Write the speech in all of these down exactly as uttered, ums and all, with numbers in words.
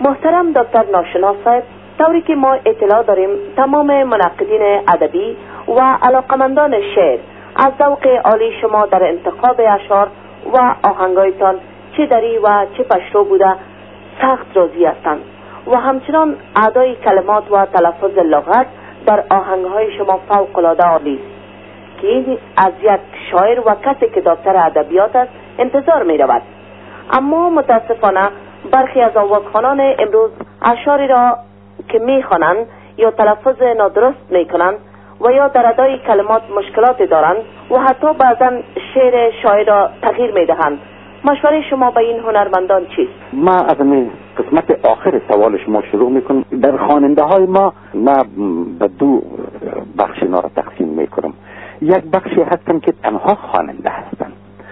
محترم دکتر ناشناس صاحب، طوری که ما اطلاع داریم تمام منقدین ادبی و علاقمندان شعر از ذوق عالی شما در انتخاب اشعار و آهنگایتان چه دری و چه پشتو بوده سخت راضی هستند و همچنان ادای کلمات و تلفظ لغت در آهنگهای شما فوق العاده عالی است که این از یک شاعر و کسی که دکتر ادبیات است انتظار می رود. اما متاسفانه برخی از آواخوانان امروز اشعاری را که می خوانند یا تلفظ نادرست می کنند و یا در ادای کلمات مشکلات دارند و حتی بعضا شعر شاعر را تغییر می دهند. مشوره شما به این هنرمندان چیست؟ ما از این قسمت آخر سوال شما شروع میکنم. در خواننده های ما ما به دو بخش اینا را تقسیم میکنم. یک بخشی هستن که تنها خواننده هستن،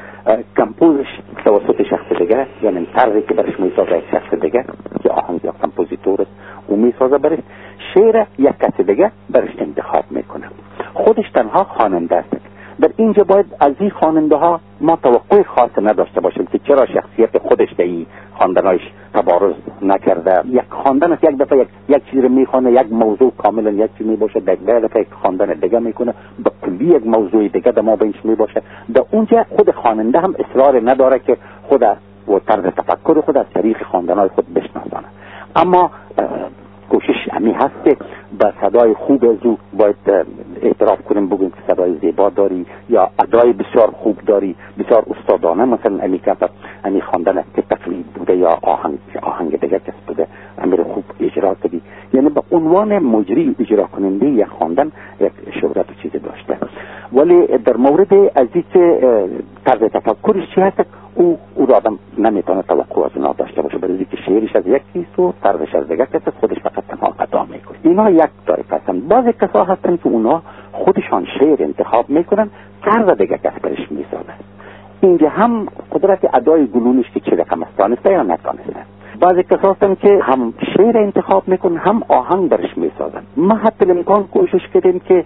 کمپوزش توسط شخص دیگه، یعنی طرزی که برش میسازه یک شخص دیگه که آهنگ یا کمپوزیتور است او میسازه برش، شعر یک کس دیگه برش انتخاب میکنه، خودش تنها خواننده است. در اینجا باید از این خواننده ها ما توقع خاص نداشته باشیم که چرا شخصیت خودش در این خواندنایش تبارز نکرده. یک خواندن است، یک دفعه یک, یک چیز رو میخوانه، یک موضوع کاملا یک چیز میباشه، در دفعه یک خواندن دیگه میکنه با کلی یک موضوع دیگه در ما بینش میباشه. در اونجا خود خواننده هم اصرار نداره که خود و طرز تفکر خود از طریق خواندنای خود بشناسانه. اما کوشش همی هست که با صدای خوب از او باید اعتراف کنیم، بگویم که صدای زیبا داری یا ادای بسیار خوب داری، بسیار استادانه مثلا امی که امی خواندن که تقلید بوده یا آهنگ آهنگ دیگه کس بوده امیر خوب اجرا کردی، یعنی به عنوان مجری اجرا کننده یک خواندن یک شهرت و چیزی داشته. ولی در مورد از اینکه طرز تفکرش چی هست او او را آدم نمیتونه توقع از اینا داشته باشه، برای اینکه شعرش از یک کیست و طرزش از دیگه کس، خودش فقط تنها ادا میکنه. اینا یک طریق هستن. بعضی کسا هستن که اونا خودشان شعر انتخاب میکنن، طرز دیگه کس برش میسازه. اینجا هم قدرت ادای گلونش که چه رقم است دانسته یا نتانسته. بعضی کسا هستن که هم شعر انتخاب میکنن هم آهنگ برش میسازن. ما حتی امکان کوشش کردیم که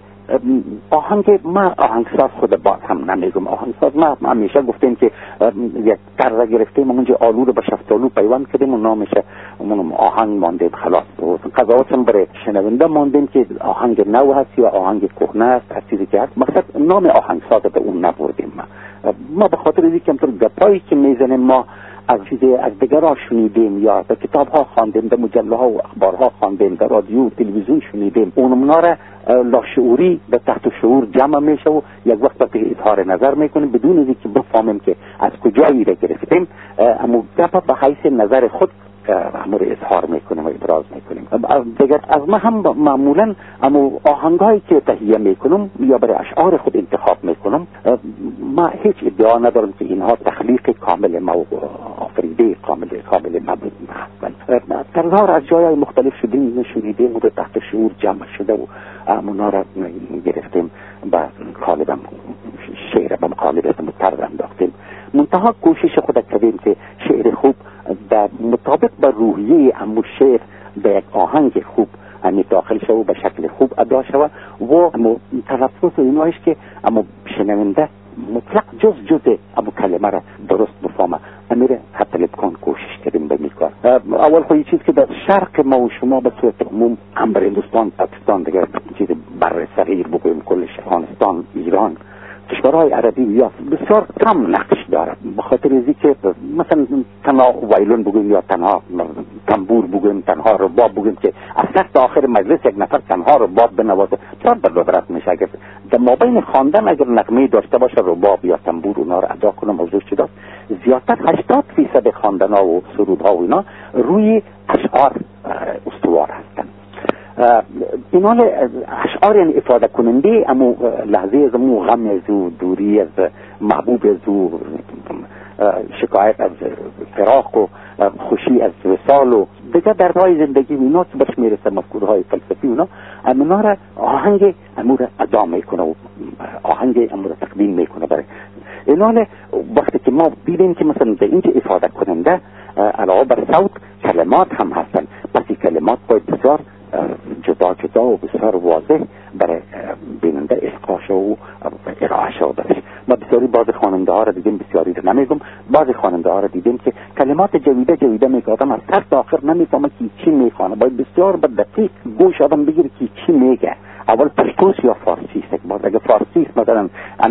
آهنگ ما آهنگساز خود باز هم نمیگم آهنگساز، ما همیشه گفتیم که یک طرز گرفتیم اونجا آلو رو به شفتالو پیوند کردیم و نامش اون آهنگ ماندیم خلاص. قضاوت هم برای شنونده ماندیم که آهنگ نو هست یا آهنگ کهنه است، هر چیزی که هست مقصد نام آهنگساز به اون نبردیم. ما ما به خاطر اینکه همطور گپایی که میزنیم ما از چیزی از دیگر ها شنیدیم یا در کتاب ها خواندیم، در مجله ها و اخبار ها خواندیم، در رادیو و تلویزیون شنیدیم، اونمونا را لاشعوری به تحت شعور جمع میشه و یک وقت به اظهار نظر میکنیم بدون اینکه بفهمیم که از کجایی را گرفتیم، اما گپ به حیث نظر خود امور اظهار میکنیم و ابراز میکنیم. دیگر از ما هم معمولا اما آهنگایی که تهیه میکنم یا برای اشعار خود انتخاب میکنم، ما هیچ ادعا ندارم که اینها تخلیق کامل ما آفریده کامل کامل مبود هستند. طرزها از جای مختلف شدیم شنیدیم و تحت شعور جمع شده و اونا را گرفتیم با قالبم شعر به مقالبه طرز انداختیم. منتها کوشش خود کردیم که شعر خوب در مطابق با روحیه امو شعر به یک آهنگ خوب امی داخل شد و به شکل خوب ادا شد و امو تلفظ اینایش که امو شنونده مطلق جز جز امو کلمه را درست بفهمه. امیر حتی لبکان کوشش کردیم به میکار. اول خواهی چیز که در شرق ما و شما به صورت عموم هم بر هندوستان، پاکستان دیگر چیز بر صغیر بگویم کلش، افغانستان، ایران، کشورهای عربی یا بسیار کم نقش دارد. به خاطر ازی که مثلا تنها وایلون بگویم یا تنها تنبور بگویم، تنها رباب بگویم که اصلا تا آخر مجلس یک نفر تنها رباب بنوازه چرا در ندرت میشه. اگر در مابین خواندن اگر نغمه داشته باشه رباب یا تنبور اونا رو ادا کنه موضوع شده، زیادتر هشتاد فیصد خواندن‌ها و سرودها و اینا روی اشعار استوار هستند. اینا اشعار یعنی افاده کننده اما لحظه از امو غم از او، دوری از محبوب از او، شکایت از فراق و خوشی از وصال و دیگر دردهای زندگی اینا که برش میرسه مفکورهای فلسفی اونا امونا را آهنگ امور ادا میکنه و آهنگ امور تقدیم میکنه برای اینا. وقتی که ما دیدیم که مثلا در اینجا افاده کننده علاوه بر صوت کلمات هم هستن، پس این کلمات باید بسیار جدا جدا و بسیار واضح برای بیننده اسقاش و ارائه شو برش. ما بسیاری بعض خواننده ها را دیدیم، بسیاری را نمیگم، بعض خواننده ها را دیدیم که کلمات جویده جویده میگه، آدم از سر تا آخر نمیفهمه که چی میخوانه. باید بسیار به دقیق گوش آدم بگیره که چی میگه. اول پشتوس یا فارسی است. بعد اگه فارسی است مثلا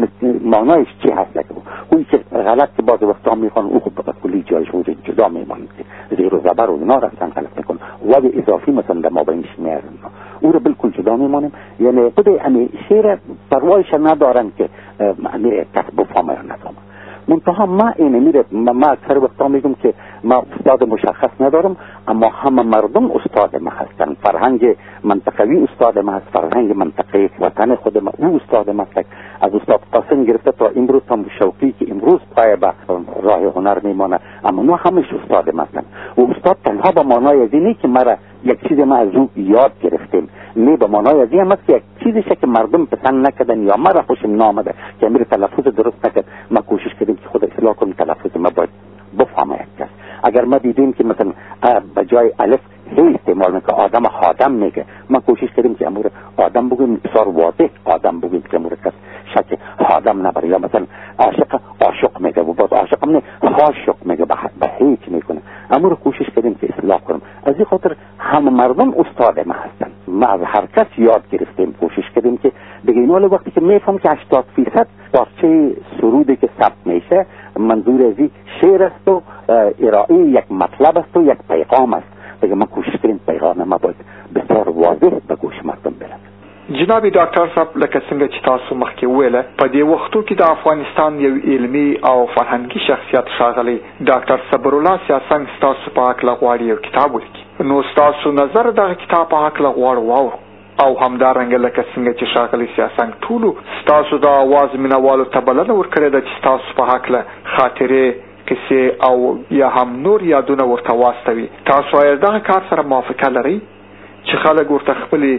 معنایش چی هست، لکه اون که غلط که بعض وقتا میخوان او خود به کلی جایش وجود جدا میمونه، زیر و زبر و اینا رفتن غلط میکنه، و اضافی مثلا در ما بینش میارن، او رو بالکل جدا میمونیم. یعنی خود امی شعر پروایش ندارن که امی کس بفهمه یا نفهمه. منتها ما اینه میره، ما اکثر وقتا میگم که ما استاد مشخص ندارم، اما همه مردم استاد ما هستن. فرهنگ منطقوی استاد ما هست، فرهنگ منطقه وطن خود ما او استاد ما هست. از استاد قاسم گرفته تا امروز هم شوقی که امروز پای به راه هنر میمانه، اما نو همش استاد ما هستن. و استاد تنها به معنای از اینه که مرا یک چیز ما از او یاد گرفتیم، نه به معنای از این است که یک چیزی که مردم پسند نکردن یا مرا خوشم نامده که امیر تلفظ درست نکرد، ما کوشش کردیم که خود اصلاح کنیم تلفظ ما باید بفهمه یک کس. اگر ما دیدیم که مثلا به جای الف هی استعمال میکنه، آدم خادم میگه، ما کوشش کردیم که امور آدم بگیم، بسیار واضح آدم بگیم که امور کس شک خادم نبره. یا مثلا عاشق عاشق میگه و بعد عاشق هم نه خاشق میگه، به هیچ میکنه. امور کوشش کردیم که اصلاح کنیم. از این خاطر هم مردم استاد ما هستن، ما از هر کس یاد گرفتیم، کوشش کردیم که بگیم ولی وقتی که میفهم که هشتاد فیصد پارچه سرودی که ثبت میشه منظور از این شعر است و ارائه یک مطلب است و یک پیغام است، بگه ما کوشش کردیم پیغام ما باید بسیار واضح به گوش مردم برسه. جناب ډاکټر صاحب، لکه څنګه چې تاسو مخکې وویله، په دې وختو کې د افغانستان یو علمي او فرهنګي شخصیت ښاغلی ډاکټر صبرالله سیاسنګ ستاسو په هکله غواړي یو کتاب ولیکي. نو ستاسو نظر دغه کتاب په هکله غواړو واورو، او همدارنګه لکه څنګه چې ښاغلی سیاسنګ ټولو ستاسو د اواز مینوالو ته بلنه ورکړې ده چې ستاسو په هکله خاطرې، کیسې او یا هم نور یادونه ورته واستوي. تاسو آیا دغه کار سره موافقه لرئ چې خلک ورته خپلې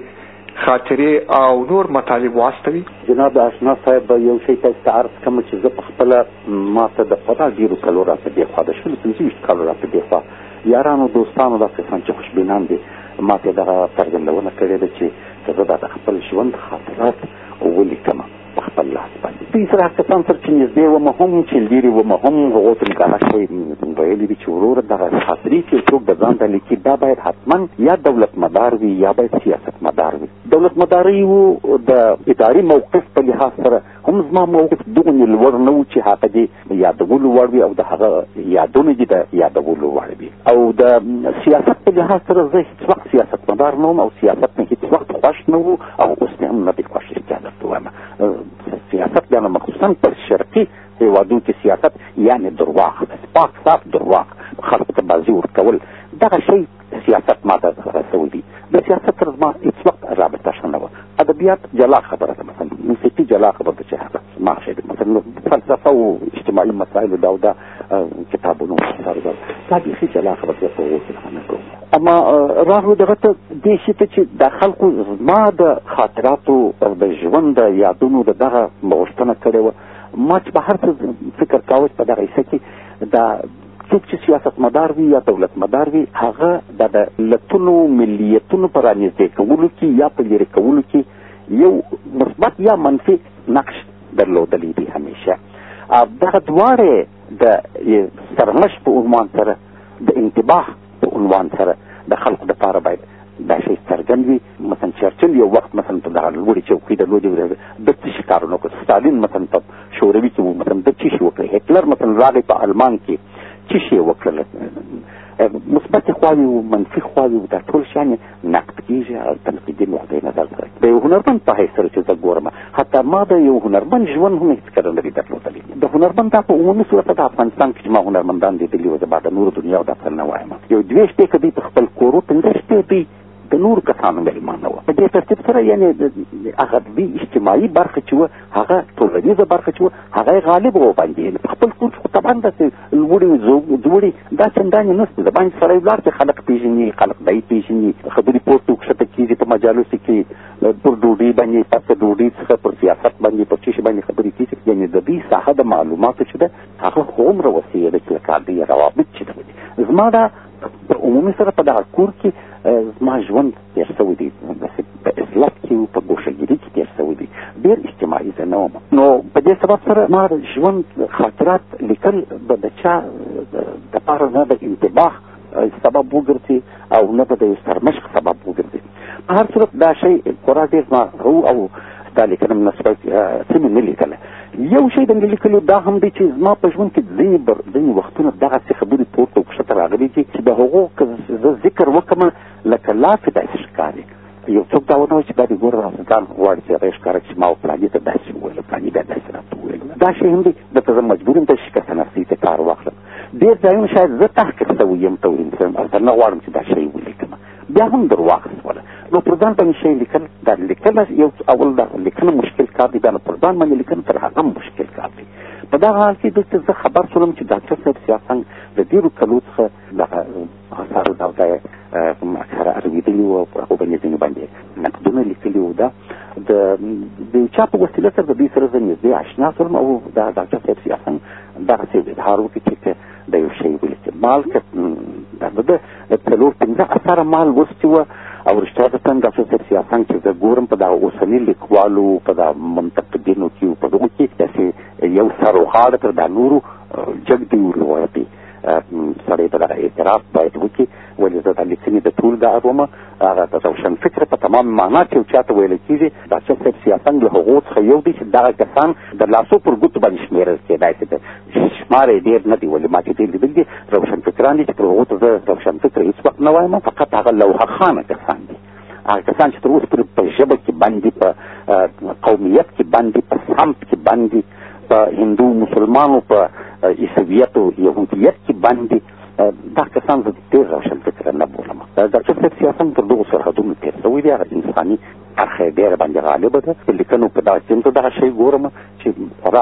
خاطرې او نور مطالب واستوي؟ جناب آشنا صاحب، یو شی تاسو عرض کوم چې زه په خپله ما ته د خدا ډېرو کلو راته دېخوا د شلو پنځه ویشت کالو راته دېخوا یارانو دوستانو دا کسان چې خوشبینان دي ما ته دغه څرګندونه کړې ده چې زه دا د خپل ژوند خاطرات ولیکم په خپل لاس باندې. دوی سره کسان سره چې نږدې وم هم چې لرې وم هم هغو ته مې دغه شی ویلي دي چې وروره دغه خاطرې چې څوک د ځان ته لیکي دا باید حتما یا دولت مدار وي یا باید سیاست مدار وي. دولت مداري و د اداري موقف په لحاظ سره هم زما موقف دغه لوړ نه و چې هغه دې یادولو وړ وي او د هغه یادونه دې د یادولو وړ وي. او د سیاست په لحاظ سره زه هېڅ وخت سیاست مدار نه وم او سیاست مې هېڅ وخت خوښ نه و او اوس مې هم نه دی خوښ رښتیا درته وایم. سیاست یعنې مخصوصا په شرقي هېوادونو کې سیاست یعنې درواغ، پاک صاف درواغ، خلکو ته بازي ورکول، دغه شی سیاست ما ته رسوي دي. د سیاست سره زما هېڅ وخت رابطه ښه نه وه. ادبیات جلا خبره ده، مثلا موسیقي جلا خبره ده چې هغه ما شی ده، مثلا فلسفه او اجتماعي مسایلو دا او دا کتابونو دا بیخي جلا خبره ده، په هغو کې نه کوم. اما راغلو دغه ته دې شي ته چې د خلکو زما د خاطراتو او د ژوند د یادونو د دغه غوښتنه کړې وه. ما چې به هر څه فکر کاوه په دغه حصه کې دا څوک چې سیاست مدار وي یا دولت مدار وي هغه د ملتونو ملیتونو په رانږدې کولو کې یا په لرې کولو کې یو مثبت یا منفي نقش درلودلی دی همیشه. دغه دواړې د سرمشق په عنوان سره د انتباه په عنوان سره د خلکو دپاره باید دا شی څرګند وي. مثلا چرچل یو وخت مثلا په دغه لوړې چوکۍ درلودې د څه شي کارونه وکړل. ستالین مثلا په شوروي کې و، مثلا د څه شي وکړل. هټلر مثلا راغی په المان کې څه شي وکړل. مثبت خواوې و منفي خواوې و، دا ټول شیان نقد کېږي او تنقیدي نقطې نظر سره. د یو هنرمند په حیث سره چې زه ګورم، حتی ما د یو هنرمند ژوند هم هېڅ کله نه دي درلودلی. د هنرمند دا په عمومي صورت د افغانستان کې چې ما هنرمندان لیدلي وو، زه به د نورو دنیا او دفتر نه وایم، یو دوې شپې که دوی په خپل کور و، پنځه شپې دوی د نور کسانو مېلمانه وه. په دې ترتیب سره یعنې هغه دوی اجتماعي برخه چې وه، هغه ټولنیزه برخه چې وه، هغه یې غالب و باندې. په خپل کور خو طبعا داسې لوړې ځوړې دا چندانې نشته. د باندې سړی ولاړ چې خلک پېژني، خلک دی پېژني، خبرې پورته وکښته کېږي په مجالسو کې، پر ډوډۍ باندې، پس ډوډۍ څخه پر سیاست باندې، پر څه شي باندې خبرې کېږي. یعنې د دې ساحه د معلوماتو چې ده هغه هومره وسیع ده چې لکه دوی روابط چې ده. زما دا په عمومي سره په دغه کور کې زما ژوند تېر شوی دی، په اصلاح کې په ګوښهګیري کې تېر شوی دی، ډېر اجتماعي زه نه وم. نو په دې سبب سره ما د ژوند خاطرات لیکل به د چا دپاره نه د انتباه سبب وګرځي او نه به د یو سرمشق سبب وګرځي. په هر صورت دا شی خورا ډېر زما رو او دا لیکنه م نسبت څه مې نه لیکله. یو شی د مې لیکلو دا هم دی چې زما په ژوند کې ځینې ځینې وختونه دغسې خبرې پورته او کښته راغلي دي چې د هغو که زه ذکر وکړم لکه لافې داسې ښکاري. یو څوک دا ونه وایي چې دا د ګور ځان غواړي چې هغه ښکاره چې ما فلاني ته داسې وویل، فلاني بیا داسې راته وویل. دا شی هم دی دلته زه مجبور یم د شکست نفسي ته کار واخلم. ډېر ځایونه شاید زه تحقیق شوی یم تورین شوی یم او زه نه غواړم چې دا شی ولیکم، بیا هم در واخیستله. نو پر ځان باندې شی لیکل دا لیکل یو اول دا لیکنه مشکل کار دی، بیا نو پر ځان باندې لیکنه تر هغه مشکل کار دی. په دغه حال کې دلته زه خبر شولم چې ډاکټر صاحب سیاسنګ د ډېرو کلو څخه دغه اثارو دا ځای اکثره اورېدلي وو او په هغو باندې ځینې باندې نقدونه لیکلي وو. دا د د چا په وسیله سره د دوی سره زه نږدې اشنا شولم او دا ډاکټر صاحب سیاسنګ دغسې اظهار وکړي چې د یو شی ولیکي. مال که د څلور پنځه اثاره مال لوستي وه او رښتیا ته ډاکټر صاحب سیاسنګ چې زه ګورم په دغه اوسني لیکوالو په دغه منتقدینو کې په دغو کې داسې یو سر و غاړه تر دا نورو جګ دی وروايتي سړی په دغه اعتراف باید وکړي. ولې زه دا لیکنې د ټول دا ارومه هغه د روشن فکر په تمام معنا چې یو چا ته ویل کېږي ډاکټر صاحب سیاسنګ له هغو څخه یو دی چې دغه کسان د لاسو پر ګوتو باندې شمېرل کېدای شي. شمار یې ډېر نه دی، ولې ما چې ډېر لیدل دي روشن فکران دي چې پر هغو ته زه روشن فکر هېڅ وخت نه وایم، فقط هغه لوحه خانه کسان دي، هغه کسان چې تر اوسه پورې په ژبه کې بند دي، په قومیت کې بند دي، په سمت کې بند دي، په هندو مسلمانو په عیسویت او یهودیت کې بند دي. دا کسان زه ډېر روشن فکره نه بولم. ډاکټر صاحب سیاسنګ تر دغو سرحدونو تېر شوی دی، هغه انساني برخه یې ډېره باندې غالبه ده. په لیکنو په دغه کې دغه شی ګورم چې خورا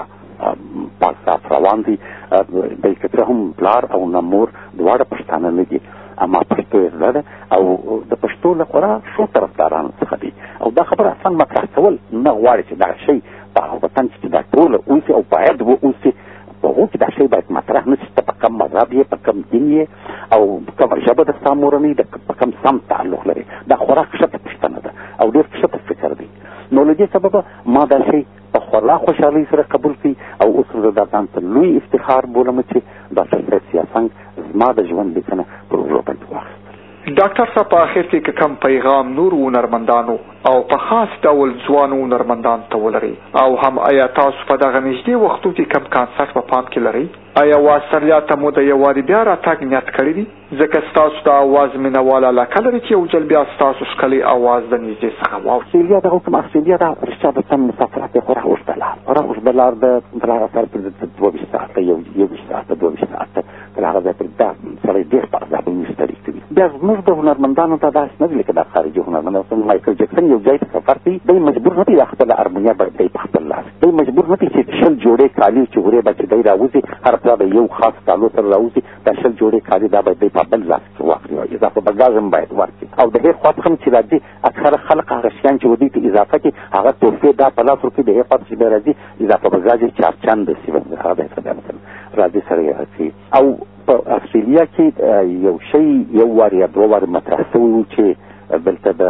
پاک صاف روان دي. بلکې تر هم پلار او نه مور دواړه پښتانه نه دي، اما پښتو یې زده ده او د پښتو له خورا ښو طرفدارانو څخه دي. او دا خبره اصلا مطرح کول نه غواړي چې دغه شی په هغه وطن چې دا ټوله اوسي او باید واوسي، په هغو کې دا شی باید مطرح نه شي. ته په کوم مذهب یې، په کوم دین یې او په کومه ژبه د ستا مورنۍ ده، په کوم سم تعلق لري، دا خورا کښته پوښتنه ده او ډېر کښته فکر دی. نو له دې سببه ما دا شی په خورا خوشحالۍ سره قبول کړي او اوس زه دا ځان ته لوی افتخار بولم چې ډاکټر صاحب سیاسنګ زما د ژوند لیکنه پر اوږو باندې واخیسته. ډاکټر صاحب په اخر کې که کوم پیغام نور هنرمندانو او په خاص ډول ځوانو هنرمندانو ته ولرئ، او هم آیا تاسو په دغه نږدې وختو کې کوم کانسرټ په پام کې لرئ؟ آیا واسترلیا ته مو د یو وارې بیا راتګ نیت کړی دی؟ ځکه ستاسو د اواز مینهوال علاقه لري چې یو ځل بیا ستاسو ښکلی اواز د نږدې څخه واوري. استرالیا دغه کوم استرالیا دا رښتیا د سم مسافرت یې خورا اوږده لار خورا اوږده لار ده. تر هغه سره پرې د دوه ویشت ساعته یو یو ویشت ساعته دوه ویشت ساعته تر هغه ځای پرې دا سړی ډېر په عذابونو ستړي کوي. بیا زموږ د هنرمندانو ته داسې نه دي لکه دا خارجي هنرمندان. مایکل جکسن یو ځای ته سفر کوي، دی مجبور نه دی خپله ارمونیا به دی په خپل لاس، دی مجبور نه دی چې شل جوړې کالي چې هورې به چې دی راوځي هر پلا به یو خاص کالو سره راوځي، دا شل جوړې کالي دا باید دی په بل لاس کې واخلي او اضافه بګاز هم باید ورکړي. او د هغې خوا څخه هم چې راځي اکثره خلک هغه شیان چې ودوی ته اضافه کړي هغه تحفې دا په لاس ورکړي، د هغې خوا چې بیا راځي اضافه بګاز یې چارچند شي هغه به یې مثلا راځي سره یې راځي. او په استرالیا کې یو شی یو وار یا دوه وار مطرح شوی و چې دلته د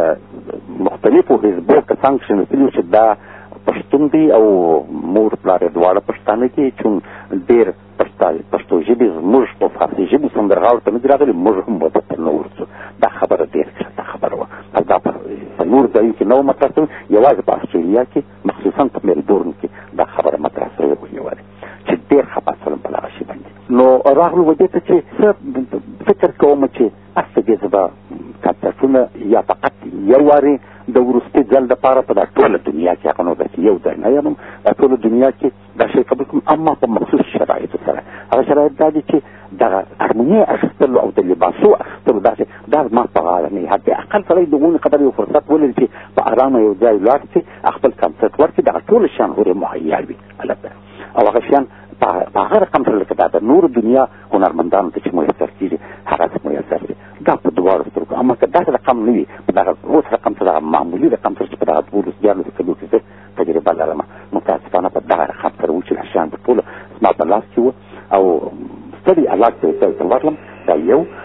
مختلفو حزبو کسان کښېنستلي چې دا پښتون دی او مور پلار یې دواړه پښتانه دي، چون ډېر پښتو ژبې زموږ په فارسي ژبې سندرغاړو ته نه دي راغلي، موږ هم ورته نه ورځو. دا خبره ډېر ښه خبره وه. دا په نور ځایو کې نه وه مطرح شوې، یوازې په استرالیا کې مخصوصا په میلبورن کې دا خبره مطرح شوې وه یوازې، چې ډېر خفه شولم په دغه شي باندې. نو راغلو و دې ته چې زه فکر کوم چې هسته دې زه به کانسرټونه یا فقط یو وارې د وروستي ځل دپاره په دا ټوله دنیا کې هغه نو داسې یو ځای نه یم، دا ټوله دنیا کې دا شی قبول کړم، اما په مخصوص شرایطو سره. هغه شرایط دا دي چې دغه ارمونې اخیستلو او د لباسو اخیستلو داسې دا زما په غاړه نه وي. حد اقل سړی د غونې قدر یو فرصت ولري چې په ارامه یو ځای ولاړ شي، خپل کانسرټ ورکړي، دغه ټول شیان هورې مهیا وي البته، او هغه شیان په هغه رقم سره لکه دا د نورو دنیا هنرمندانو ته چې میسر کېږي هغسې میسر شي، دا په دواړو سترګو. اما که داسې رقم نه وي په دغه اوس رقم سره دغه معمولي رقم سره چې په دغه دولس دیارلسو کلو کې زه تجربه لرم، متاسفانه په دغه رقم سره و چې دا شیان په ټوله زما په لاس کې وه او ستړي حالات ته ورغلم. دا یو. او بل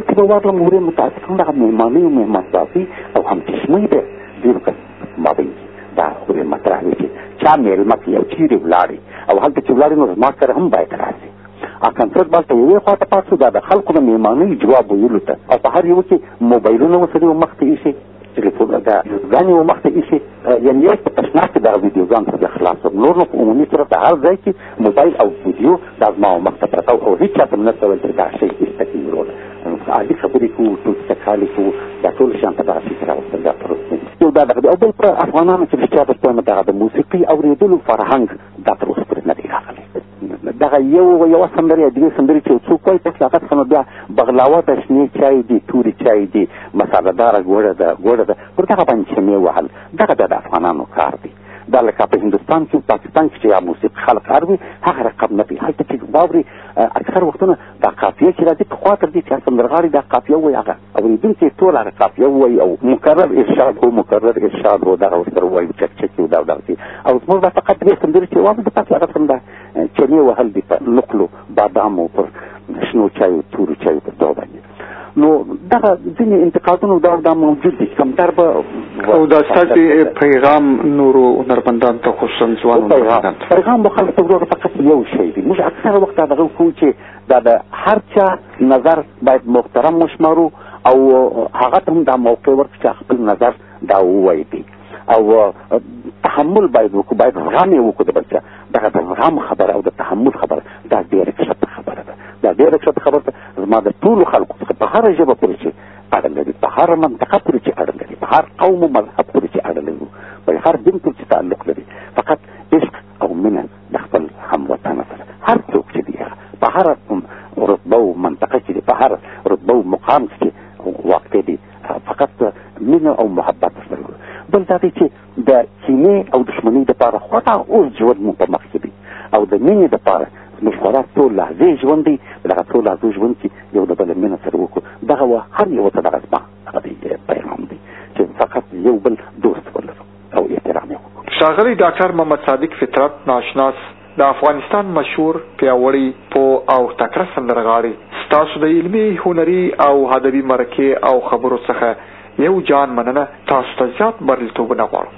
چې به ورلم ورې متاسفم دغه مهماني او مهمانبازي او همچشمۍ د ډېرو مابین دا ورې مطرح وي چې چا مېلمه کې یو چیرې ولاړې او هلته چې ولاړې نو زما سره هم باید راشي. کنسرت بال ته یوې خوا ته پاڅو دا د خلکو د مهمانۍ جواب ویلو ته او په هر یو کې موبایلونه ورسره مخ ته ایښي، ټلیفون دا ویډیوګانې و مخ ته ایښي، یعنې یو په تشناب کې دغه ویډیوګان سره خلاص وم. نور نو په عمومي صورت د هر ځای کې موبایل او ویډیو دا زما و مخ ته پرته او هېڅ چا ته مې نه څه ویل چې دا شی ایسته کړي وروره عادي خبرې کوو، ټوکې کوو، دا ټول شیان په دغه فکر راوستل دا پروسه یو دا دغه او بل پر افغانانو چې رښتیا درته وایم دغه د موسیقي اورېدلو فرهنګ دا تر اوسه پورې نه دی راغلی. دغه یو یوه سندرې یا دوې سندرې چې څوک وایي پس هغه څخه نو بیا بغلاوه ده، شنې چای دي، تورې چای دي، مساله داره ګوړه ده ګوړه ده پر دغه باندې چمې وهل دغه بیا د افغانانو کار دی. دا لکه په هندوستان کې پاکستان کې چې یا موسیقي خلق اروي هغه رقم نه دی. هلته چې واوري اکثر وختونه دا قافیه چې راځي پخوا تر دې چې سندرغاړي دا قافیه وایي هغه اورېدونکي ټول هغه قافیه وایي او مکرر ارشاد هو مکرر ارشاد هو دغه ورسره وایي چک چکي دا دغسې او زموږ دا فقط درې سندرې چې واورو د پس هغه سنده چنې وهل دي په نقلو بادامو پر شنو چایو تورو چایو پر دغه باندې. نو دغه ځینې انتقادونه دا دا موجود دي کم در به او دا ستاسې پیغام نورو هنرمندانو ته خصوصا ځوانو هنرمندانو ته پیغام به خلکو ته وروره فقط یو شی دی. موږ اکثره وخت دغه کوو چې دا د هر چا نظر باید محترم وشمارو او هغه ته هم دا موقع ورکړو چې خپل نظر دا ووایي دي او تحمل باید وکړو، باید زغم یې وکړو د بل چا. دغه د زغم خبره او د تحمل خبره دا ډېره کښته خبره ده، دا ډېره کښته خبره ده. زما د ټولو خلکو څخه په هره ژبه پورې چې اړه لري، په هره منطقه پورې چې اړه لري، په هر قوم او مذهب پورې چې اړه لري، په هر دین پورې چې تعلق لري، فقط عشق او مینه د خپل هموطنه سره هر څوک چې دی په هر رتبه او منطقه چې دی، په هر رتبه او مقام چې واقع دی، فقط مینه او محبت سره. بل دا دی چې د کینې او دښمنۍ دپاره خورا اوس ژوند مو په مخ کې دی او د مینې دپاره زموږ خورا څو لحظې ژوند دی. دغه څو لحظو ژوند کې یو د بل مینه سره وکړو. دغه و هر یو ته دغه زما هغه دی پیغام دی چې فقط یو بل دوست ولرو او احترام یې وکړو. ښاغلی ډاکټر محمد صادق فطرت ناشناس د افغانستان مشهور پیاوړی پوه او تکړه سندرغاړي، ستاسو د علمي هنري او ادبي مرکې او خبرو څخه یو جان مننه. تاسو ته زیات بریالیتوبونه غواړم.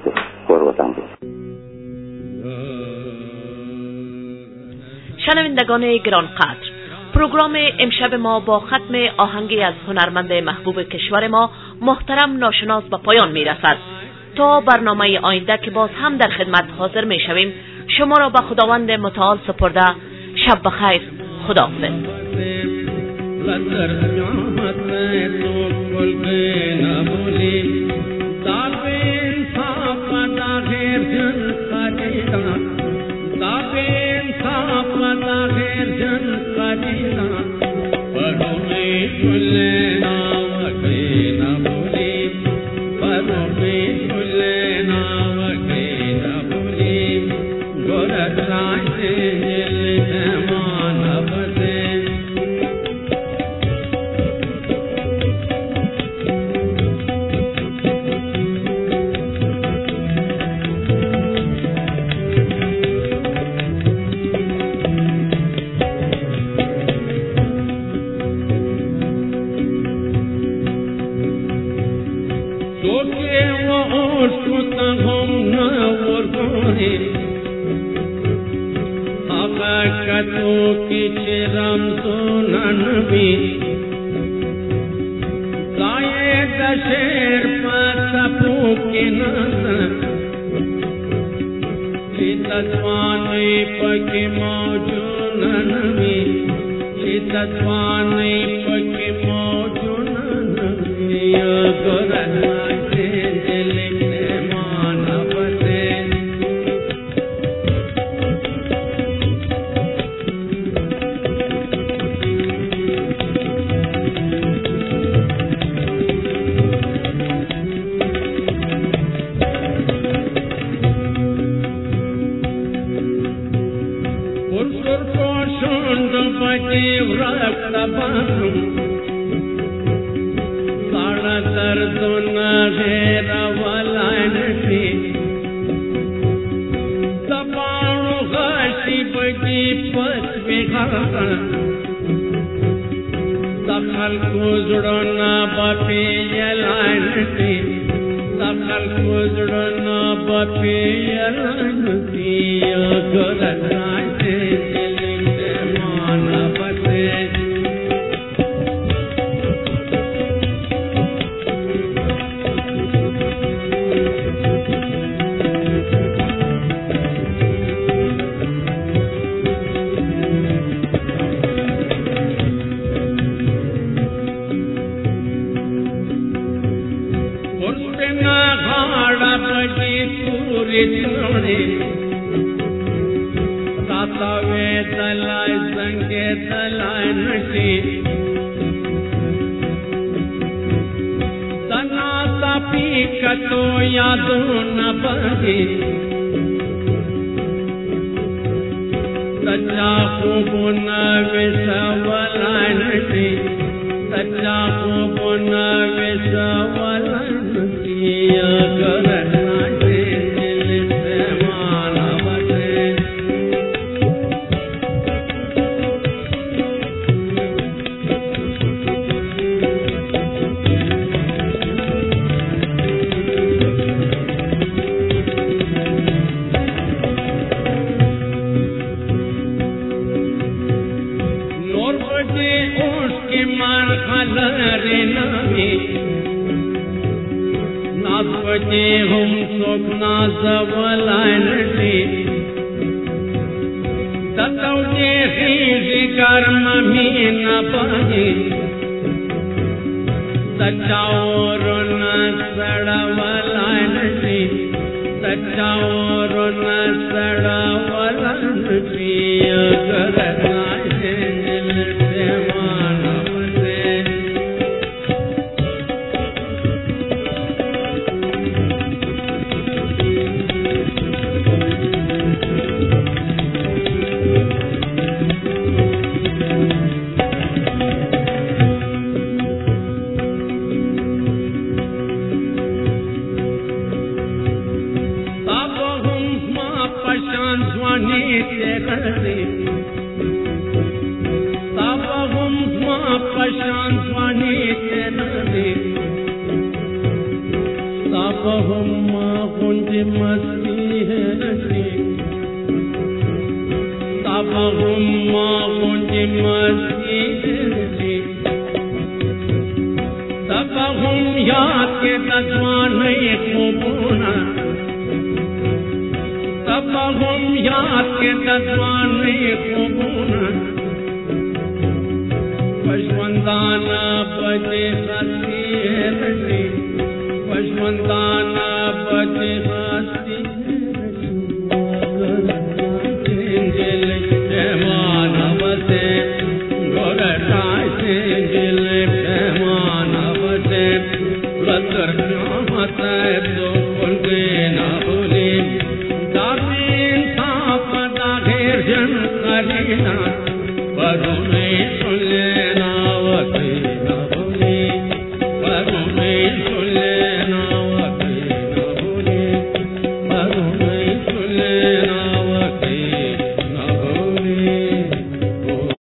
شنوندگان گرانقدر، پروگرام امشب ما با ختم آهنگی از هنرمند محبوب کشور ما محترم ناشناس به پایان می رسد. تا برنامه آینده که باز هم در خدمت حاضر می شویم، شما را به خداوند متعال سپرده شب بخیر. خداحافظ. Samhal kuzudona bapiyalanti, samhal kuzudona bapiyalanti, agoranate dilinte manavate. Tatave talai sange talai nati, tanata pikato yadu nabadi, taja kubuna visavalai nati, taja kubuna visavalai nati, agaranate. Hum sokna zavalainati, tataude hizi karma mina pahi, tachaorona sadavalainati, tachaorona sadavalainati, agaranate dilinte manavate. Varune